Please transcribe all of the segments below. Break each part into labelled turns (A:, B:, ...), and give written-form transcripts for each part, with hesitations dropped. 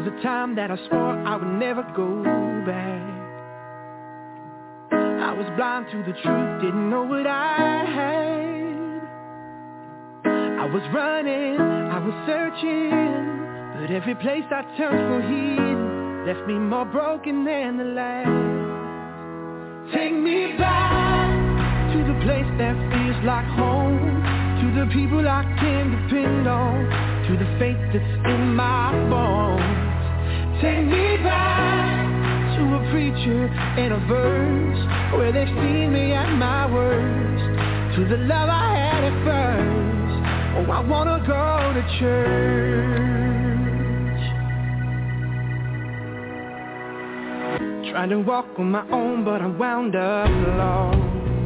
A: was a time that I swore I would never go back. I was blind to the truth, didn't know what I had. I was running, I was searching, but every place I turned for healing left me more broken than the last. Take me back to the place that feels like home, to the people I can depend on, to the faith that's in my bones. Take me back to a preacher and a verse, where they've seen me at my worst, to the love I had at first. Oh, I wanna go to church. Trying to walk on my own, but I'm wound up lost.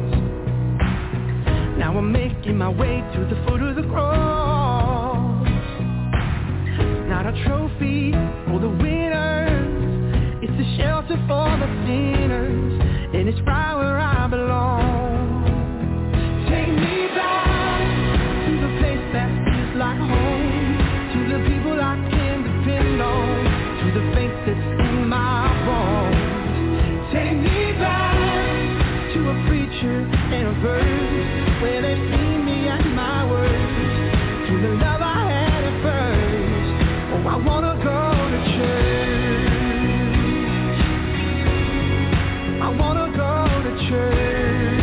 A: Now I'm making my way to the foot of the cross. Not a trophy for the winners, it's a shelter for the sinners, and it's right where I belong. Take me back to the place that feels like home, to the people I can depend on, to the faith that's in my bones. Take me back to a preacher and a verse, where they've seen me at my worst, to the love I had at first. Oh, I wanna go to church. I wanna go to church.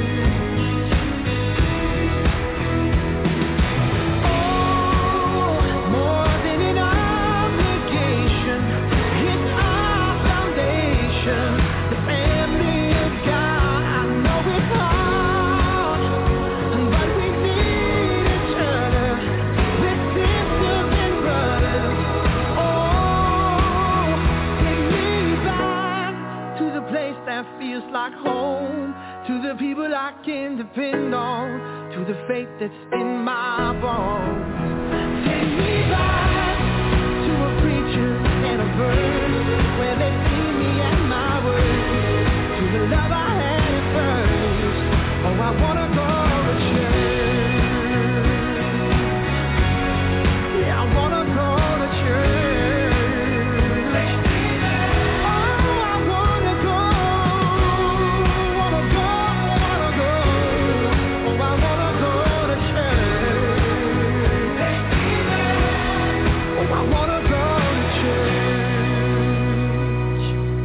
A: Oh, more than an obligation, it's our foundation, the family of God. I know it's hard, but we need each other. We're sisters and brothers. Oh, take me back to the place that feels like home, to the people I can depend on, to the faith that's in my bones. Take me back to a preacher and a verse, where they see me at my worst, to the love I had at first. Oh, I wanna go to church. Yeah, I wanna go to church. Oh, I wanna go. Oh, I wanna go to church. Oh, I wanna go to church.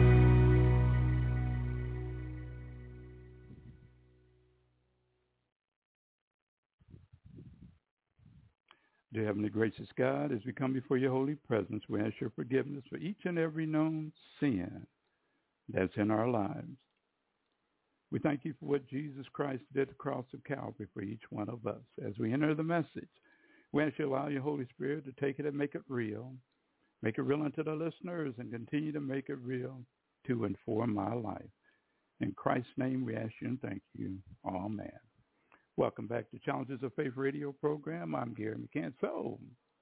B: Dear Heavenly Gracious God, as we come before your holy presence, we ask your forgiveness for each and every known sin that's in our lives. We thank you for what Jesus Christ did at the cross of Calvary for each one of us. As we enter the message, we ask you to allow your Holy Spirit to take it and make it real unto the listeners, and continue to make it real to and for my life. In Christ's name we ask you and thank you. Amen. Welcome back to Challenges of Faith radio program. I'm Gary McCann. So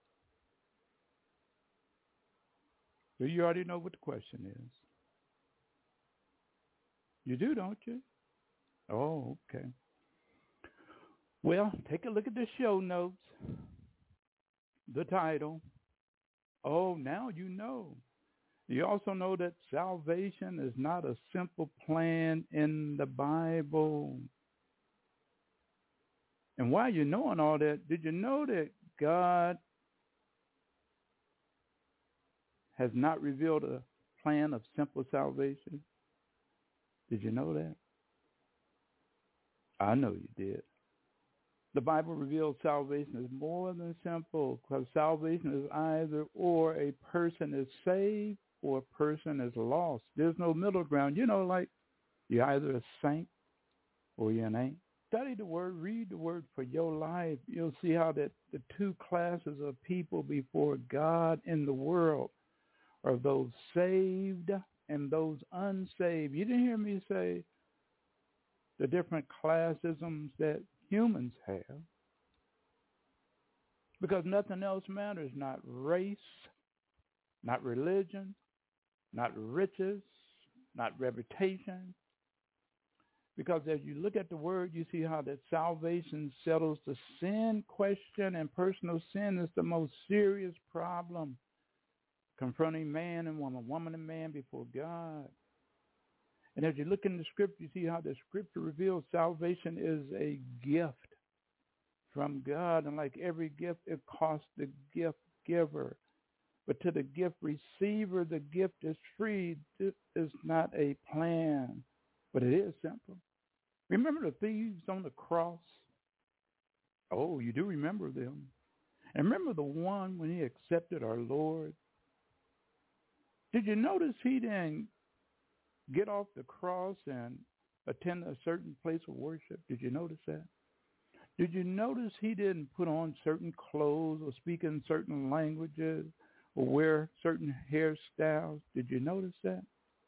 B: you already know what the question is. You do, don't you? Oh, okay. Well, take a look at the show notes, the title. Oh, now you know. You also know that salvation is not a simple plan in the Bible. And while you're knowing all that, did you know that God has not revealed a plan of simple salvation? Did you know that? I know you did. The Bible reveals salvation is more than simple, because salvation is either or. A person is saved or a person is lost. There's no middle ground. You know, like you're either a saint or you're an ain't. Study the word, read the word for your life. You'll see how that the two classes of people before God in the world are those saved and those unsaved. You didn't hear me say the different classisms that humans have, because nothing else matters. Not race, not religion, not riches, not reputation. Because as you look at the word, you see how that salvation settles the sin question, and personal sin is the most serious problem, confronting man and woman, woman and man before God. And as you look in the scripture, you see how the scripture reveals salvation is a gift from God. And like every gift, it costs the gift giver. But to the gift receiver, the gift is free. This is not a plan, but it is simple. Remember the thieves on the cross? Oh, you do remember them. And remember the one when he accepted our Lord? Did you notice he didn't get off the cross and attend a certain place of worship? Did you notice that? Did you notice he didn't put on certain clothes or speak in certain languages or wear certain hairstyles? Did you notice that?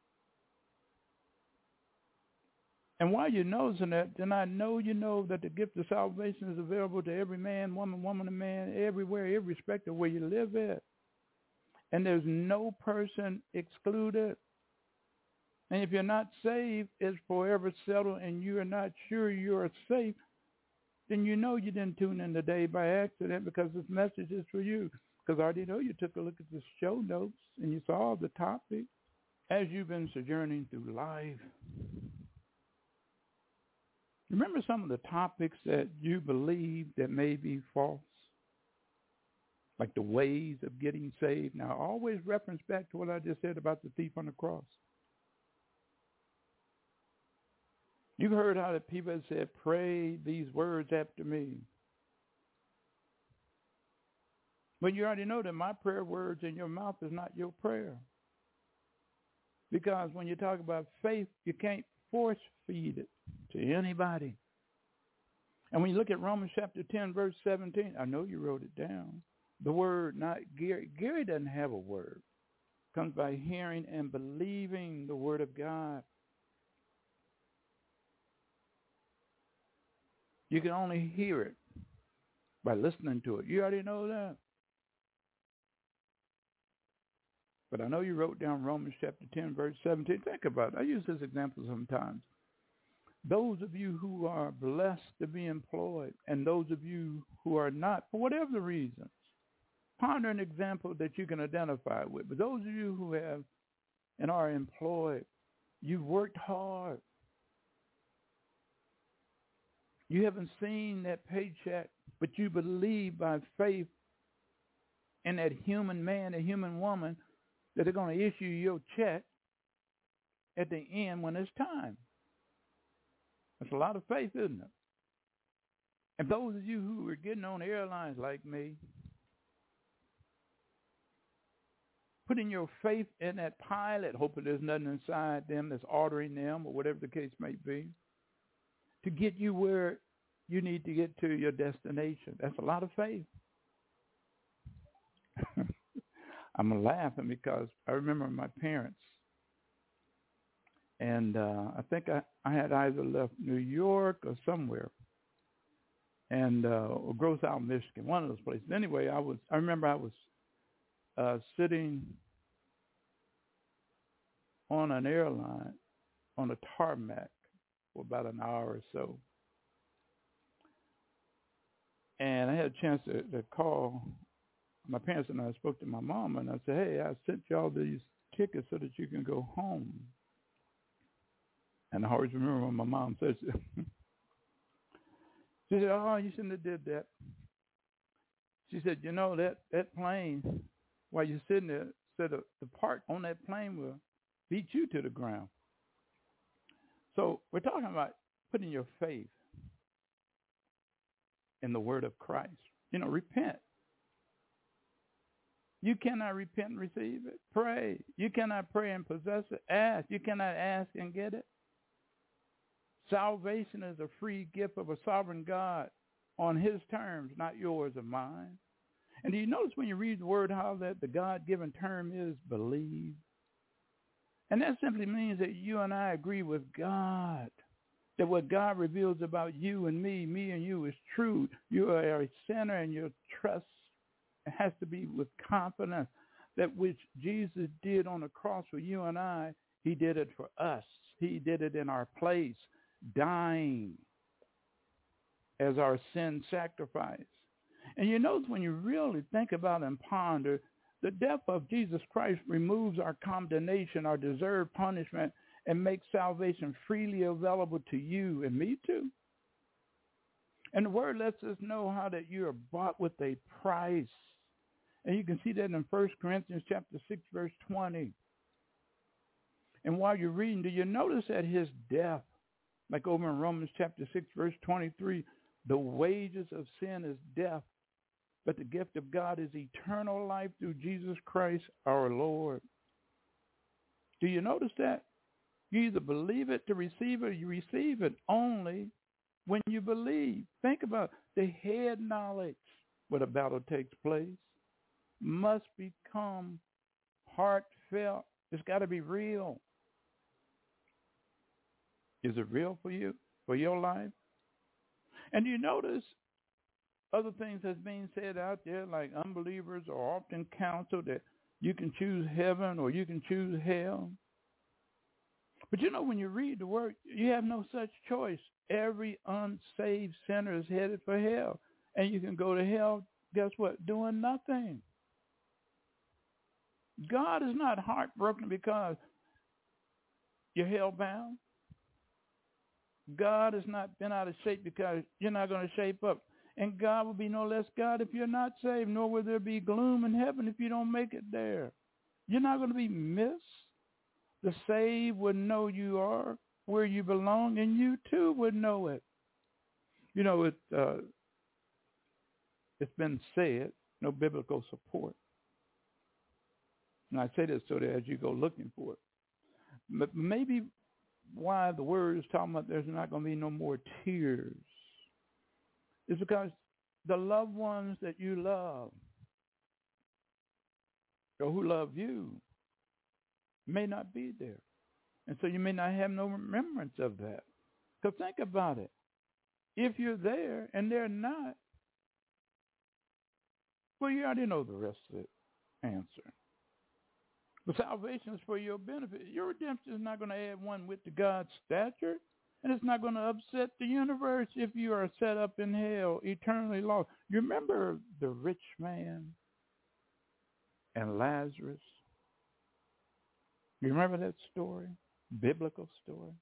B: And while you're noticing that, then I know you know that the gift of salvation is available to every man, woman, and man, everywhere, irrespective of where you live at. And there's no person excluded. And if you're not saved, it's forever settled, and you are not sure you are safe, then you know you didn't tune in today by accident, because this message is for you. Because I already know you took a look at the show notes and you saw the topic. As you've been sojourning through life, remember some of the topics that you believe that may be false, like the ways of getting saved. Now, always reference back to what I just said about the thief on the cross. You've heard how the people have said, pray these words after me. But you already know that my prayer words in your mouth is not your prayer. Because when you talk about faith, you can't force feed it to anybody. And when you look at Romans chapter 10, verse 17, I know you wrote it down. The word, not Gary. Gary doesn't have a word. It comes by hearing and believing the word of God. You can only hear it by listening to it. You already know that. But I know you wrote down Romans chapter 10, verse 17. Think about it. I use this example sometimes. Those of you who are blessed to be employed and those of you who are not, for whatever the reasons, ponder an example that you can identify with. But those of you who have and are employed, you've worked hard. You haven't seen that paycheck, but you believe by faith in that human man, a human woman, that they're going to issue your check at the end when it's time. That's a lot of faith, isn't it? And those of you who are getting on airlines like me, putting your faith in that pilot, hoping there's nothing inside them that's ordering them or whatever the case may be, to get you where you need to get to your destination. That's a lot of faith. I'm laughing because I remember my parents, and I think I had either left New York or somewhere, and or Grosse Isle, Michigan, one of those places. Anyway, I remember I was sitting on an airline on a tarmac for about an hour or so. And I had a chance to call my parents, and I spoke to my mom, and I said, hey, I sent you all these tickets so that you can go home. And I always remember when my mom said, she said, oh, you shouldn't have did that. She said, you know, that plane, while you're sitting there, said the part on that plane will beat you to the ground. So we're talking about putting your faith in the word of Christ. You know, repent. You cannot repent and receive it. Pray. You cannot pray and possess it. Ask. You cannot ask and get it. Salvation is a free gift of a sovereign God on his terms, not yours or mine. And do you notice when you read the word how that the God-given term is believe? And that simply means that you and I agree with God, that what God reveals about you and me and you is true. You are a sinner, and your trust has to be with confidence that which Jesus did on the cross for you and I, he did it for us. He did it in our place, dying as our sin sacrifice. And you notice when you really think about and ponder The death of Jesus Christ removes our condemnation, our deserved punishment, and makes salvation freely available to you and me too. And the word lets us know how that you are bought with a price. And you can see that in 1 Corinthians chapter 6, verse 20. And while you're reading, do you notice that his death, like over in Romans chapter 6, verse 23, the wages of sin is death, but the gift of God is eternal life through Jesus Christ our Lord. Do you notice that? You either believe it to receive it, or you receive it only when you believe. Think about the head knowledge where the battle takes place must become heartfelt. It's got to be real. Is it real for you, for your life? And you notice other things that's being said out there, like unbelievers are often counseled that you can choose heaven or you can choose hell. But you know, when you read the word, you have no such choice. Every unsaved sinner is headed for hell. And you can go to hell, guess what? Doing nothing. God is not heartbroken because you're hell-bound. God has not been out of shape because you're not going to shape up. And God will be no less God if you're not saved, nor will there be gloom in heaven if you don't make it there. You're not going to be missed. The saved would know you are where you belong, and you too would know it. You know, it's been said, no biblical support. And I say this so that as you go looking for it, but maybe why the word is talking about there's not going to be no more tears is because the loved ones that you love or who love you may not be there. And so you may not have no remembrance of that. So think about it. If you're there and they're not, well, you already know the rest of the answer. But salvation is for your benefit. Your redemption is not going to add one whit to God's stature, and it's not going to upset the universe if you are set up in hell, eternally lost. You remember the rich man and Lazarus? You remember that story? Biblical story?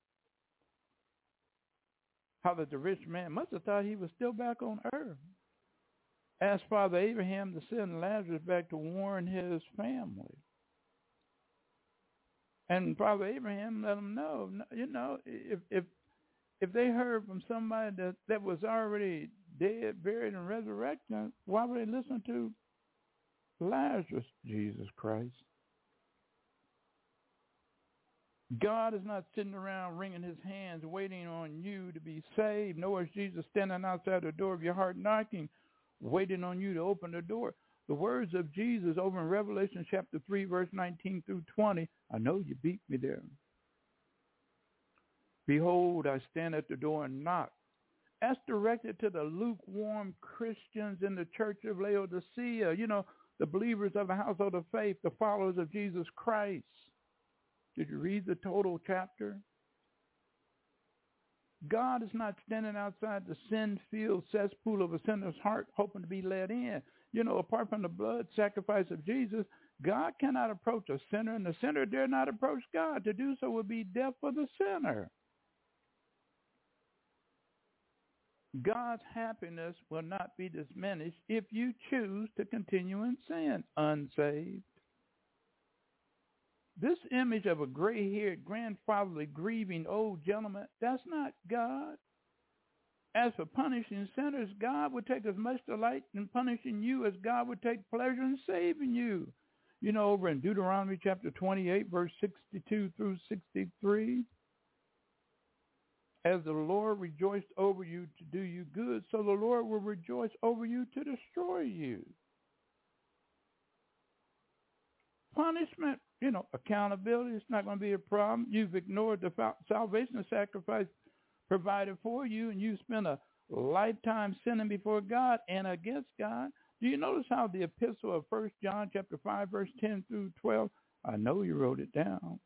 B: How that the rich man must have thought he was still back on earth. Asked Father Abraham to send Lazarus back to warn his family. And Father Abraham let them know, you know, if they heard from somebody that was already dead, buried, and resurrected, why would they listen to Lazarus, Jesus Christ? God is not sitting around wringing his hands waiting on you to be saved, nor is Jesus standing outside the door of your heart knocking, waiting on you to open the door. The words of Jesus over in Revelation chapter 3, verse 19 through 20, I know you beat me there. Behold, I stand at the door and knock. That's directed to the lukewarm Christians in the church of Laodicea, you know, the believers of the household of faith, the followers of Jesus Christ. Did you read the total chapter? God is not standing outside the sin-filled cesspool of a sinner's heart hoping to be let in. You know, apart from the blood sacrifice of Jesus, God cannot approach a sinner, and the sinner dare not approach God. To do so would be death for the sinner. God's happiness will not be diminished if you choose to continue in sin, unsaved. This image of a gray-haired, grandfatherly, grieving old gentleman, that's not God. As for punishing sinners, God would take as much delight in punishing you as God would take pleasure in saving you. You know, over in Deuteronomy chapter 28, verse 62 through 63, as the Lord rejoiced over you to do you good, so the Lord will rejoice over you to destroy you. Punishment, you know, accountability, it's not going to be a problem. You've ignored the salvation sacrifice provided for you, and you spend a lifetime sinning before God and against God. Do you notice how the epistle of 1 John chapter 5, verse 10 through 12, I know you wrote it down.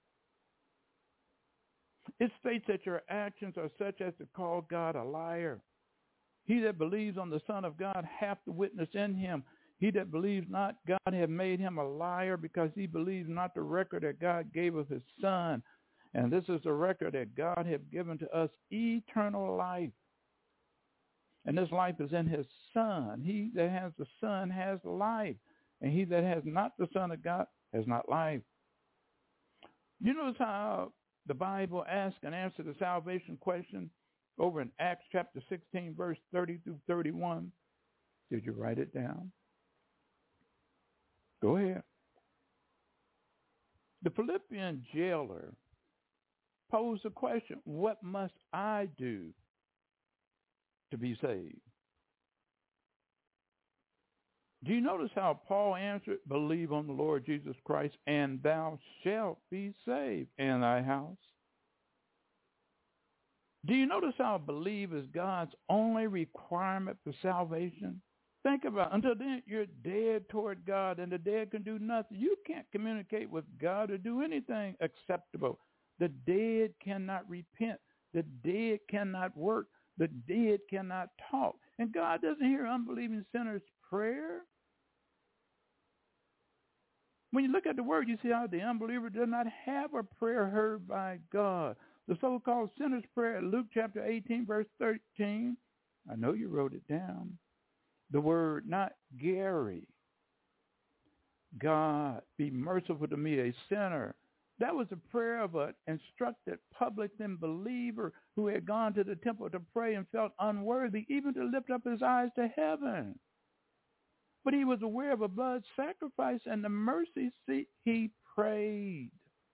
B: It states that your actions are such as to call God a liar. He that believes on the Son of God hath the witness in him. He that believes not God hath made him a liar, because he believes not the record that God gave of his Son. And this is the record that God hath given to us, eternal life. And this life is in his Son. He that has the Son has life. And he that has not the Son of God has not life. You notice how the Bible asks and answers the salvation question over in Acts chapter 16, verse 30 through 31. Did you write it down? Go ahead. The Philippian jailer posed a question, what must I do to be saved? Do you notice how Paul answered, believe on the Lord Jesus Christ, and thou shalt be saved in thy house? Do you notice how believe is God's only requirement for salvation? Think about it. Until then, you're dead toward God, and the dead can do nothing. You can't communicate with God or do anything acceptable. The dead cannot repent. The dead cannot work. The dead cannot talk. And God doesn't hear unbelieving sinners' prayer. When you look at the word, you see how the unbeliever does not have a prayer heard by God. The so-called sinner's prayer, Luke chapter 18, verse 13. I know you wrote it down. The word, not Gary. God, be merciful to me, a sinner. That was a prayer of an instructed publican believer who had gone to the temple to pray and felt unworthy even to lift up his eyes to heaven. But he was aware of a blood sacrifice and the mercy seat. He prayed.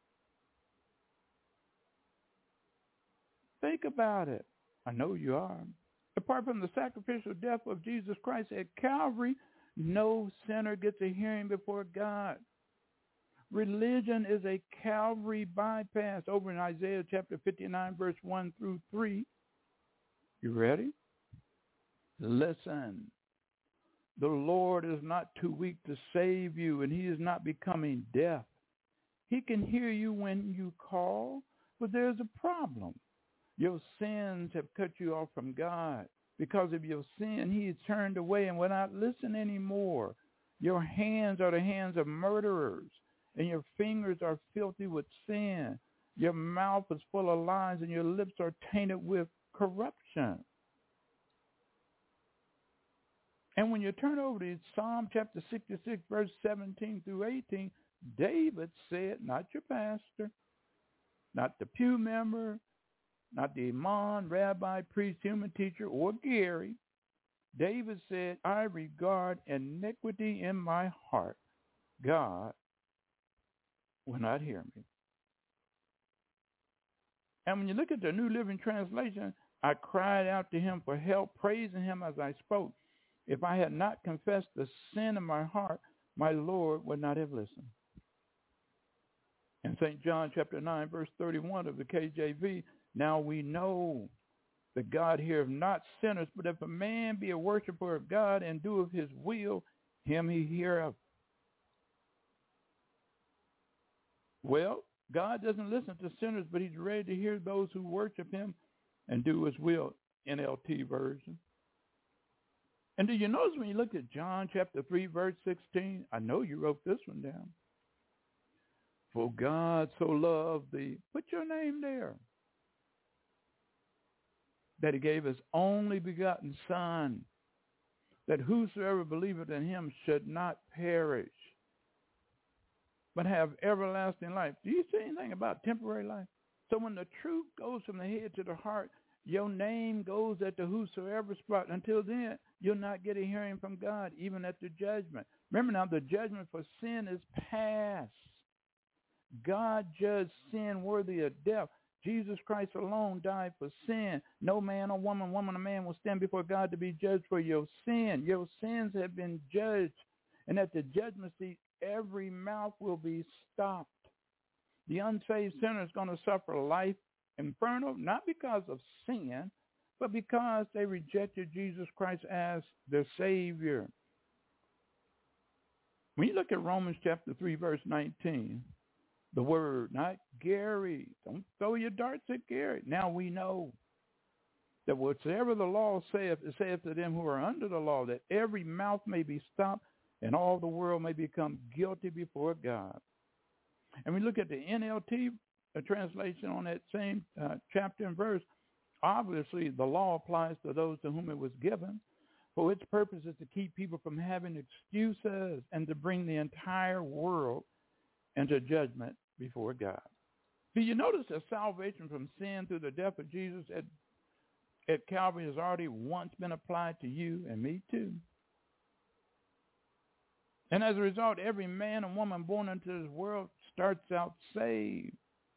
B: Think about it. I know you are. Apart from the sacrificial death of Jesus Christ at Calvary, no sinner gets a hearing before God. Religion is a Calvary bypass. Over in Isaiah chapter 59, verse 1 through 3. You ready? Listen. The Lord is not too weak to save you, and he is not becoming deaf. He can hear you when you call, but there's a problem. Your sins have cut you off from God. Because of your sin, he has turned away and will not listen anymore. Your hands are the hands of murderers, and your fingers are filthy with sin. Your mouth is full of lies, and your lips are tainted with corruption. And when you turn over to Psalm chapter 66, verse 17 through 18, David said, not your pastor, not the pew member, not the imam, rabbi, priest, human teacher, or Gary. David said, I regard iniquity in my heart. God will not hear me. And when you look at the New Living Translation, I cried out to him for help, praising him as I spoke. If I had not confessed the sin in my heart, my Lord would not have listened. In St. John chapter 9, verse 31 of the KJV, now we know that God heareth not sinners, but if a man be a worshiper of God and doeth his will, him he heareth. Well, God doesn't listen to sinners, but he's ready to hear those who worship him and do his will, NLT version. And do you notice when you look at John chapter 3, verse 16, I know you wrote this one down. For God so loved thee, put your name there, that he gave his only begotten Son, that whosoever believeth in him should not perish, but have everlasting life. Do you see anything about temporary life? So when the truth goes from the head to the heart, your name goes at the whosoever spot. Until then, you'll not get a hearing from God, even at the judgment. Remember now, the judgment for sin is past. God judged sin worthy of death. Jesus Christ alone died for sin. No man or woman or man will stand before God to be judged for your sin. Your sins have been judged. And at the judgment seat, every mouth will be stopped. The unsaved sinner is going to suffer life infernal, not because of sin, but because they rejected Jesus Christ as their Savior. When you look at Romans chapter 3, verse 19, the word, not Gary. Don't throw your darts at Gary. Now we know that whatsoever the law saith, it saith to them who are under the law, that every mouth may be stopped and all the world may become guilty before God. And we look at the NLT translation on that same chapter and verse. Obviously, the law applies to those to whom it was given, for its purpose is to keep people from having excuses and to bring the entire world into judgment before God. Do you notice that salvation from sin through the death of Jesus at Calvary has already once been applied to you and me too? And as a result, every man and woman born into this world starts out saved.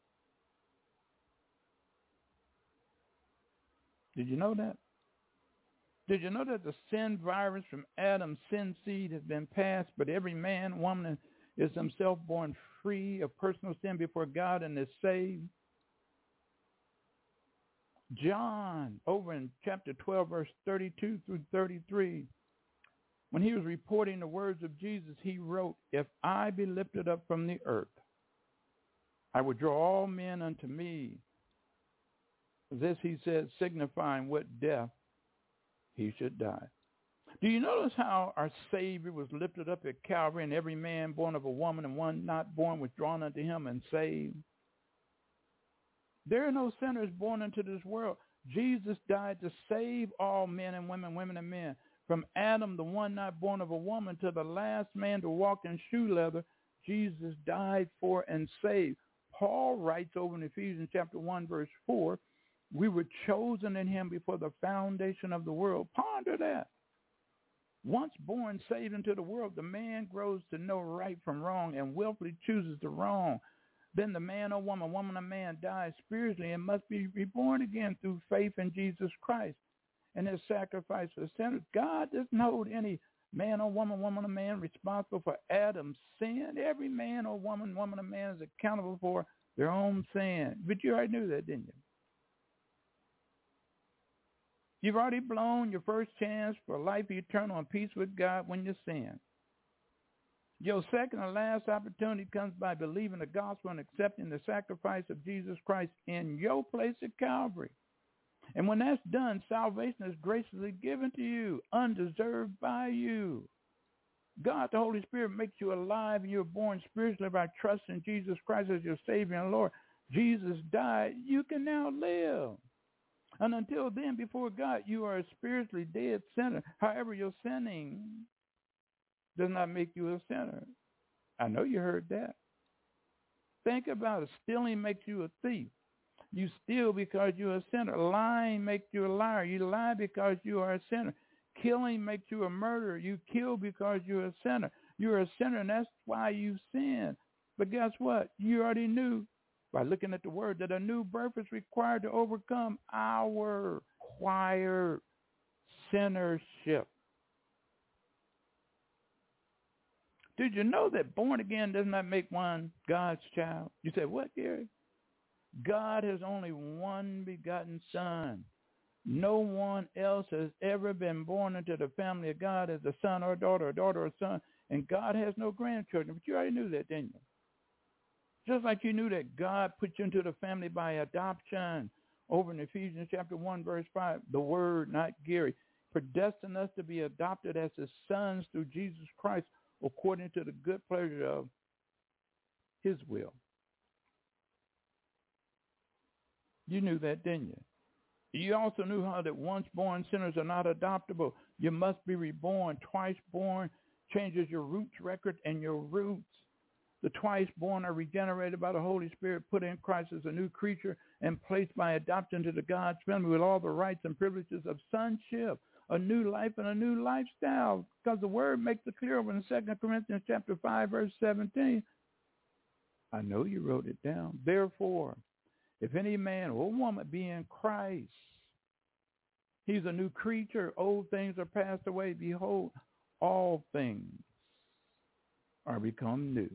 B: Did you know that? Did you know that the sin virus from Adam's sin seed has been passed, but every man, woman is himself born free of personal sin before God and is saved? John, over in chapter 12, verse 32 through 33, when he was reporting the words of Jesus, he wrote, "If I be lifted up from the earth, I will draw all men unto me." This he said, signifying what death he should die. Do you notice how our Savior was lifted up at Calvary, and every man born of a woman and one not born was drawn unto him and saved? There are no sinners born into this world. Jesus died to save all men and women, women and men. From Adam, the one not born of a woman, to the last man to walk in shoe leather, Jesus died for and saved. Paul writes over in Ephesians chapter 1, verse 4, we were chosen in him before the foundation of the world. Ponder that. Once born, saved into the world, the man grows to know right from wrong and willfully chooses the wrong. Then the man or woman, woman or man dies spiritually and must be reborn again through faith in Jesus Christ and his sacrifice for sinners. God doesn't hold any man or woman, woman or man responsible for Adam's sin. Every man or woman, woman or man is accountable for their own sin. But you already knew that, didn't you? You've already blown your first chance for life eternal and peace with God when you sin. Your second and last opportunity comes by believing the gospel and accepting the sacrifice of Jesus Christ in your place at Calvary. And when that's done, salvation is graciously given to you, undeserved by you. God, the Holy Spirit, makes you alive, and you're born spiritually by trusting Jesus Christ as your Savior and Lord. Jesus died. You can now live. And until then, before God, you are a spiritually dead sinner. However, your sinning does not make you a sinner. I know you heard that. Think about it. Stealing makes you a thief. You steal because you're a sinner. Lying makes you a liar. You lie because you are a sinner. Killing makes you a murderer. You kill because you're a sinner. You're a sinner, and that's why you sin. But guess what? You already knew by looking at the word that a new birth is required to overcome our acquired sinnership. Did you know that born again does not make one God's child? You say, what, Gary? God has only one begotten Son. No one else has ever been born into the family of God as a son or a daughter or son. And God has no grandchildren. But you already knew that, didn't you? Just like you knew that God put you into the family by adoption. Over in Ephesians chapter 1, verse 5, the word, not Gary, predestined us to be adopted as his sons through Jesus Christ according to the good pleasure of his will. You knew that, didn't you? You also knew how that once born sinners are not adoptable. You must be reborn. Twice born changes your roots record and your roots. The twice born are regenerated by the Holy Spirit, put in Christ as a new creature, and placed by adoption to the God's family with all the rights and privileges of sonship, a new life and a new lifestyle. Because the word makes it clear over in 2 Corinthians chapter 5, verse 17. I know you wrote it down. Therefore, if any man or woman be in Christ, he's a new creature. Old things are passed away. Behold, all things are become new.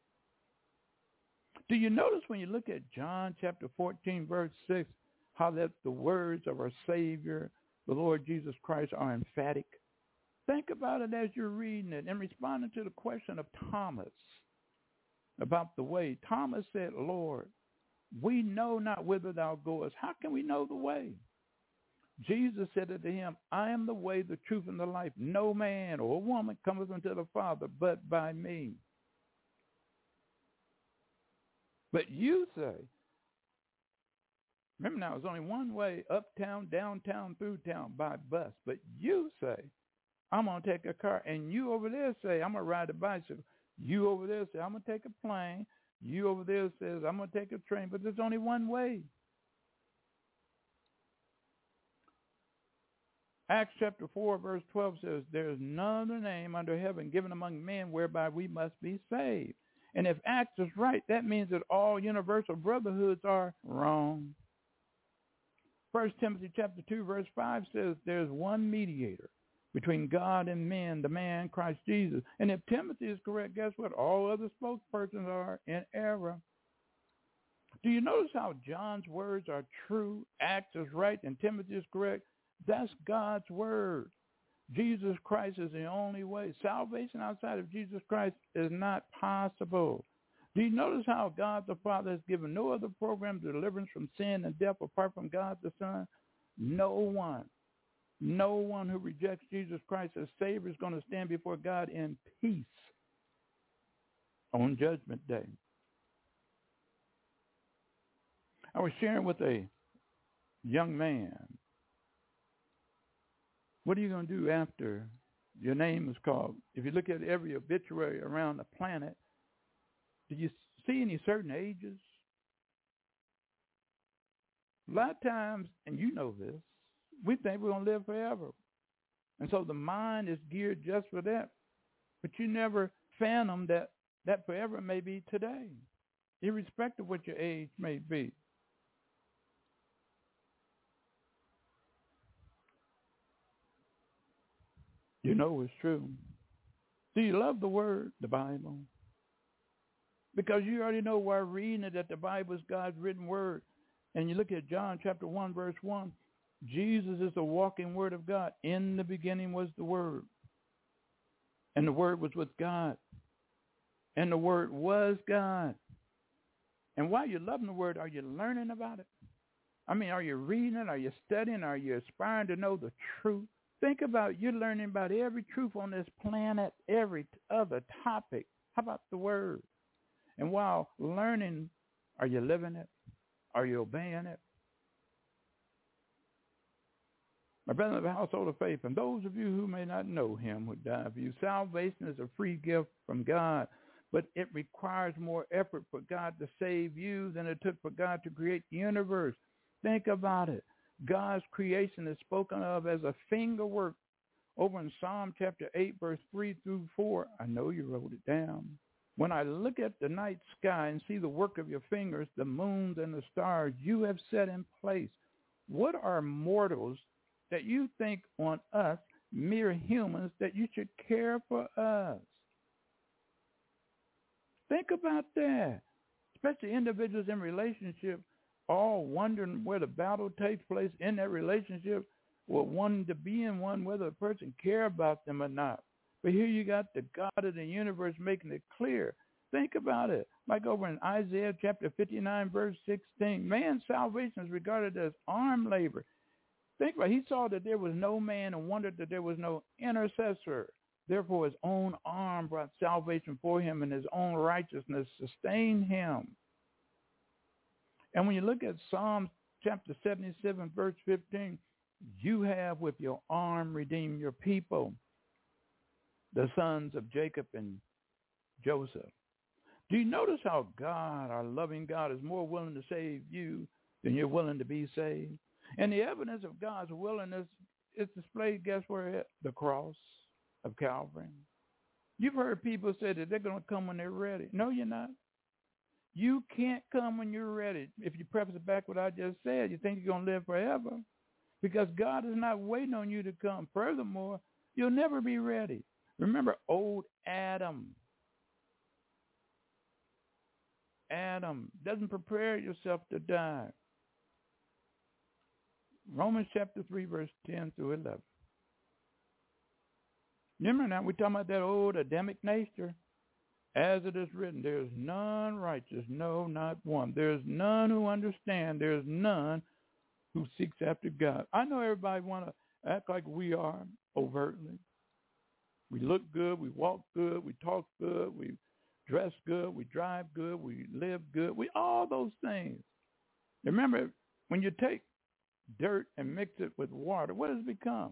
B: Do you notice when you look at John chapter 14, verse 6, how that the words of our Savior, the Lord Jesus Christ, are emphatic? Think about it as you're reading it and responding to the question of Thomas about the way. Thomas said, Lord, we know not whither thou goest. How can we know the way? Jesus said unto him, I am the way, the truth, and the life. No man or woman cometh unto the Father but by me. But you say, remember now, there's only one way, uptown, downtown, through town, by bus. But you say, I'm going to take a car. And you over there say, I'm going to ride a bicycle. You over there say, I'm going to take a plane. You over there says, I'm going to take a train. But there's only one way. Acts chapter 4, verse 12 says, there is none other name under heaven given among men whereby we must be saved. And if Acts is right, that means that all universal brotherhoods are wrong. 1 Timothy chapter 2, verse 5 says, there's one mediator between God and men, the man Christ Jesus. And if Timothy is correct, guess what? All other spokespersons are in error. Do you notice how John's words are true, Acts is right, and Timothy is correct? That's God's word. Jesus Christ is the only way. Salvation outside of Jesus Christ is not possible. Do you notice how God the Father has given no other program of deliverance from sin and death apart from God the Son? No one who rejects Jesus Christ as Savior is going to stand before God in peace on Judgment Day. I was sharing with a young man, what are you going to do after your name is called? If you look at every obituary around the planet, do you see any certain ages? A lot of times, and you know this, we think we're going to live forever. And so the mind is geared just for that. But you never fathom that forever may be today, irrespective of what your age may be. You know it's true. Do you love the word, the Bible? Because you already know while reading it that the Bible is God's written word. And you look at John chapter 1, verse 1. Jesus is the walking word of God. In the beginning was the word. And the word was with God. And the word was God. And while you're loving the word, are you learning about it? I mean, are you reading it? Are you studying? Are you aspiring to know the truth? Think about you learning about every truth on this planet, every other topic. How about the word? And while learning, are you living it? Are you obeying it? My brother of the household of faith, and those of you who may not know him who died for you, salvation is a free gift from God, but it requires more effort for God to save you than it took for God to create the universe. Think about it. God's creation is spoken of as a finger work over in Psalm chapter 8, verse 3 through 4. I know you wrote it down. When I look at the night sky and see the work of your fingers, the moons and the stars you have set in place, what are mortals that you think on us, mere humans, that you should care for us? Think about that, especially individuals in relationships, all wondering where the battle takes place in that relationship, or wanting to be in one, whether a person care about them or not. But here you got the God of the universe making it clear. Think about it. Like over in Isaiah chapter 59, verse 16, man's salvation is regarded as arm labor. Think about it. He saw that there was no man and wondered that there was no intercessor. Therefore, his own arm brought salvation for him, and his own righteousness sustained him. And when you look at Psalms chapter 77, verse 15, you have with your arm redeemed your people, the sons of Jacob and Joseph. Do you notice how God, our loving God, is more willing to save you than you're willing to be saved? And the evidence of God's willingness is displayed, guess where? At the cross of Calvary. You've heard people say that they're going to come when they're ready. No, you're not. You can't come when you're ready. If you preface it back what I just said, you think you're going to live forever, because God is not waiting on you to come. Furthermore, you'll never be ready. Remember old Adam. Adam doesn't prepare yourself to die. Romans chapter 3, verse 10 through 11. Remember now, we're talking about that old Adamic nature. As it is written, there is none righteous, no, not one. There is none who understand. There is none who seeks after God. I know everybody want to act like we are overtly. We look good, we walk good, we talk good, we dress good, we drive good, we live good. We all those things. Remember, when you take dirt and mix it with water, what does it become?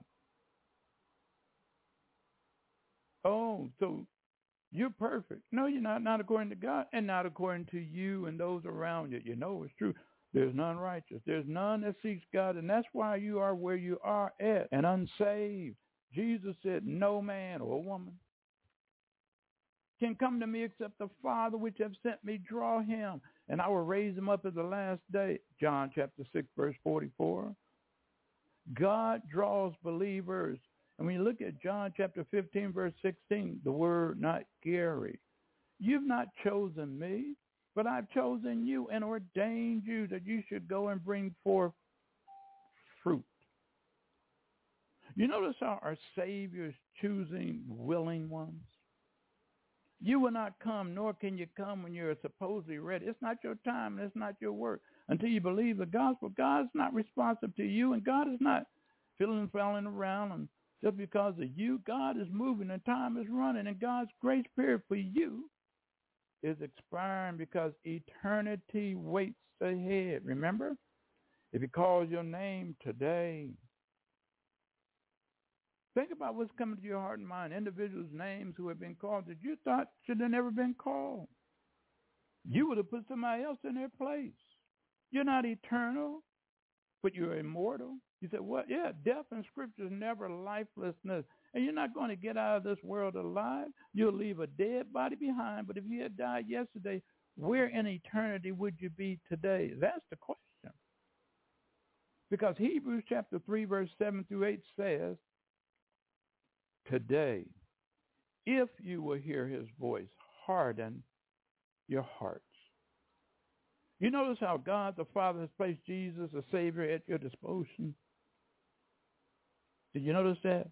B: Oh, so you're perfect. No, you're not. Not according to God and not according to you and those around you. You know it's true. There's none righteous. There's none that seeks God, and that's why you are where you are at and unsaved. Jesus said, no man or woman can come to me except the Father which have sent me draw him, and I will raise him up at the last day. John chapter 6, verse 44. God draws believers. And when you look at John chapter 15, verse 16, the word not Gary, you've not chosen me, but I've chosen you and ordained you that you should go and bring forth fruit. You notice how our Savior is choosing willing ones? You will not come, nor can you come when you're supposedly ready. It's not your time, and it's not your work. Until you believe the gospel, God's not responsive to you, and God is not falling around and just because of you. God is moving and time is running, and God's grace period for you is expiring because eternity waits ahead. Remember, if he calls your name today, think about what's coming to your heart and mind. Individuals' names who have been called that you thought should have never been called. You would have put somebody else in their place. You're not eternal, but you're immortal. You said, what? Yeah, death in Scripture is never lifelessness. And you're not going to get out of this world alive. You'll leave a dead body behind. But if you had died yesterday, where in eternity would you be today? That's the question. Because Hebrews chapter 3, verse 7 through 8 says, today, if you will hear his voice, harden your hearts. You notice how God the Father has placed Jesus, the Savior, at your disposal? Did you notice that?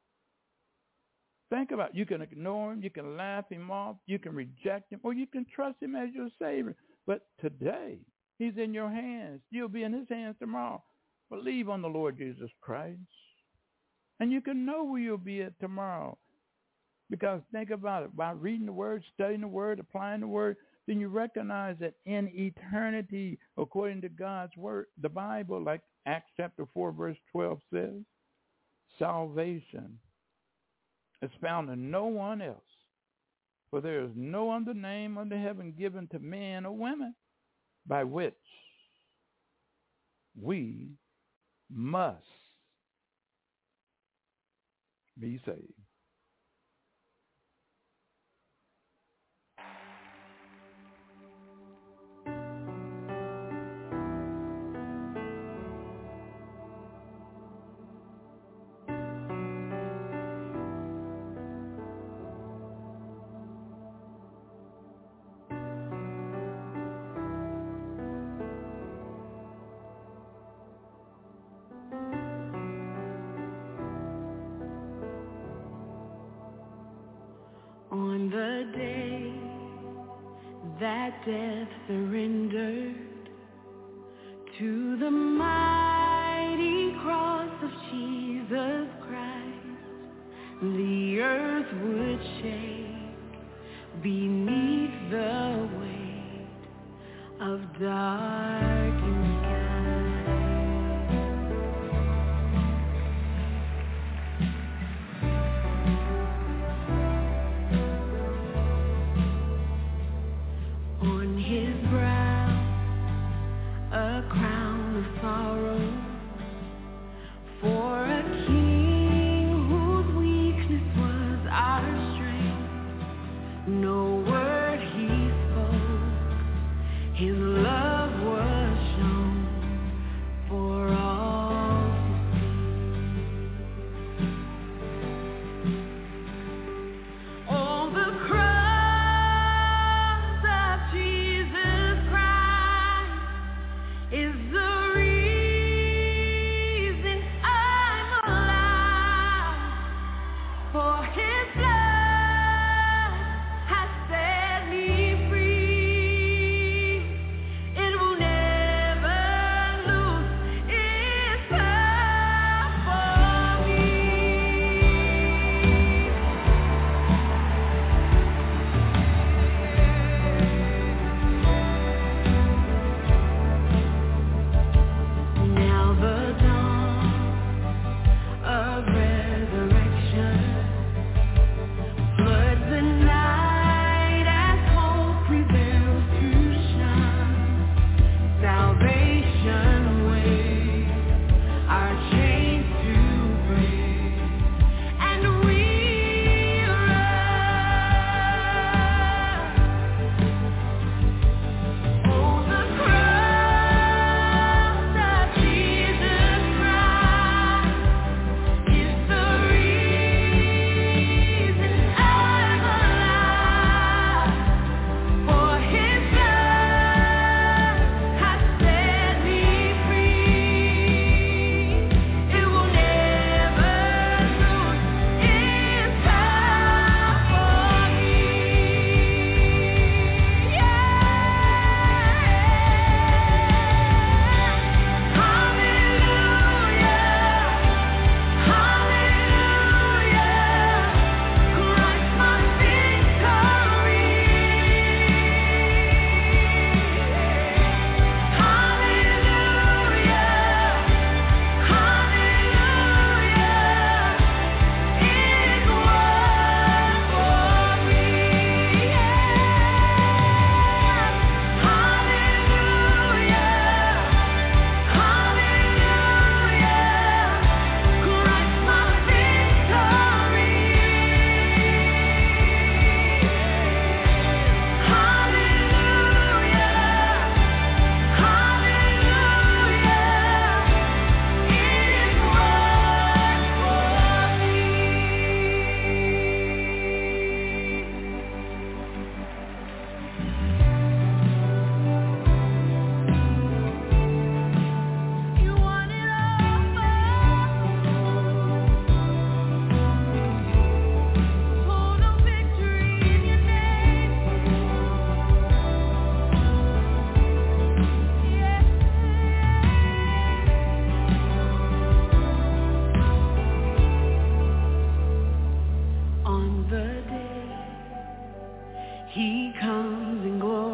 B: Think about it. You can ignore him, you can laugh him off, you can reject him, or you can trust him as your Savior. But today, he's in your hands. You'll be in his hands tomorrow. Believe on the Lord Jesus Christ. And you can know where you'll be at tomorrow. Because think about it. By reading the Word, studying the Word, applying the Word, then you recognize that in eternity, according to God's Word, the Bible, like Acts chapter 4, verse 12 says, salvation is found in no one else. For there is no other name under heaven given to men or women by which we must be saved.
A: On the day that death surrendered to the mighty cross of Jesus Christ, the earth would shake beneath the weight of darkened skies. On his brow, a crown of sorrow, for a king whose weakness was our strength. No word he spoke, his love was comes in glory.